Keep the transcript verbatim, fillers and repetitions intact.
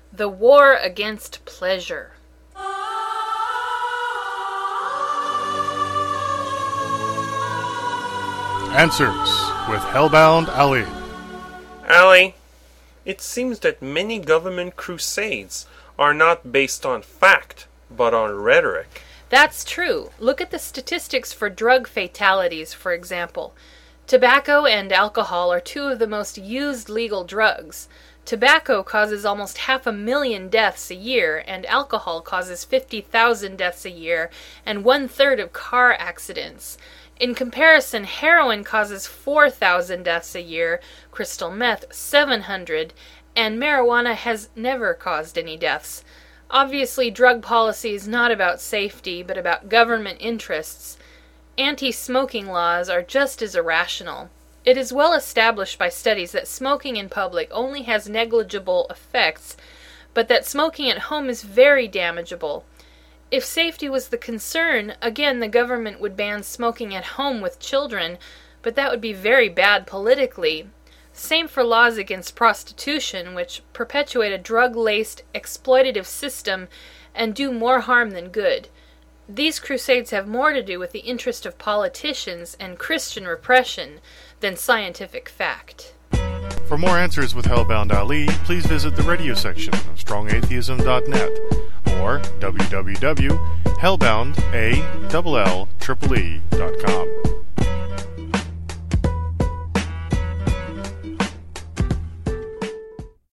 The War Against Pleasure. Answers with Hellbound Ali. Ali, it seems that many government crusades are not based on fact, but on rhetoric. That's true. Look at the statistics for drug fatalities, for example. Tobacco and alcohol are two of the most used legal drugs. Tobacco causes almost half a million deaths a year, and alcohol causes fifty thousand deaths a year, and one-third of car accidents. In comparison, heroin causes four thousand deaths a year, crystal meth seven hundred, and marijuana has never caused any deaths. Obviously, drug policy is not about safety, but about government interests. Anti-smoking laws are just as irrational. It is well established by studies that smoking in public only has negligible effects, but that smoking at home is very damageable. If safety was the concern, again the government would ban smoking at home with children, but that would be very bad politically. Same for laws against prostitution, which perpetuate a drug-laced, exploitative system and do more harm than good. These crusades have more to do with the interest of politicians and Christian repression than scientific fact. For more Answers with Hellbound Ali, please visit the radio section of strong atheism dot net or w w w dot hellbound a l l e e dot com.